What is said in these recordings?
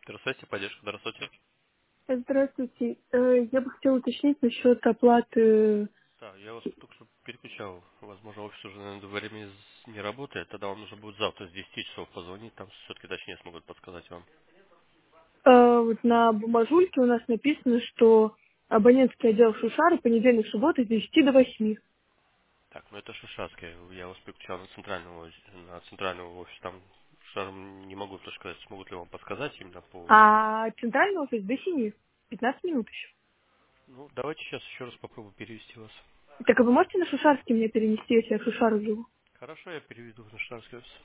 Здравствуйте, поддержка, здравствуйте. Здравствуйте. Я бы хотела уточнить насчет оплаты. Да, я вас только что переключал. Возможно, офис уже, наверное, до времени не работает. Тогда вам нужно будет завтра с 10 часов позвонить. Там все-таки точнее смогут подсказать вам. Вот на бумажульке у нас написано, что абонентский отдел Шушары понедельник, суббота с 10 до 8. Так, ну это Шишацкая. Я вас переключал на центрального офис. Там Шишарам не могу тоже сказать, смогут ли вам подсказать именно по... А центральный офис до 7. 15 минут еще. Ну, давайте сейчас еще раз попробую перевести вас. Так, а вы можете на Шушарский мне перенести, если я в Шушару живу? Хорошо, я переведу на Шишарский офис.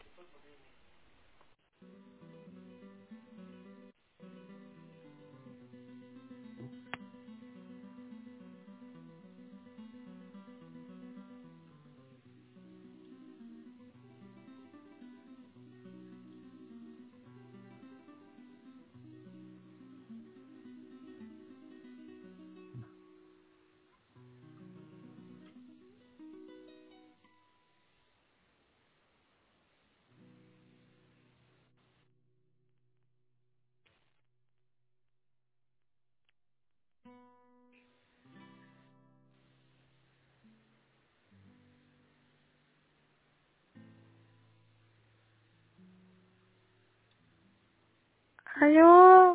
Алло!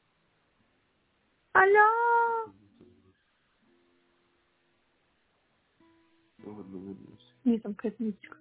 Алло! Нет, там какая-то мистика.